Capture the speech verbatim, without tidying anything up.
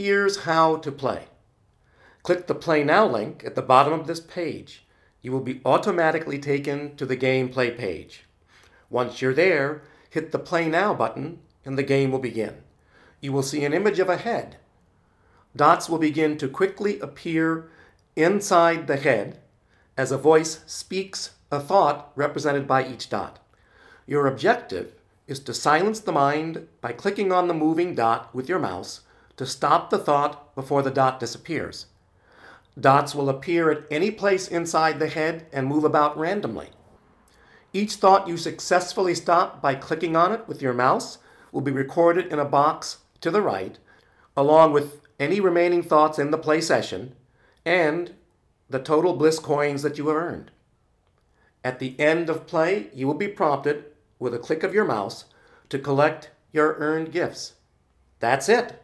Here's how to play. Click the Play Now link at the bottom of this page. You will be automatically taken to the gameplay page. Once you're there, hit the Play Now button and the game will begin. You will see an image of a head. Dots will begin to quickly appear inside the head as a voice speaks a thought represented by each dot. Your objective is to silence the mind by clicking on the moving dot with your mouse to stop the thought before the dot disappears. Dots will appear at any place inside the head and move about randomly. Each thought you successfully stop by clicking on it with your mouse will be recorded in a box to the right, along with any remaining thoughts in the play session and the total bliss coins that you have earned. At the end of play, you will be prompted with a click of your mouse to collect your earned gifts. That's it.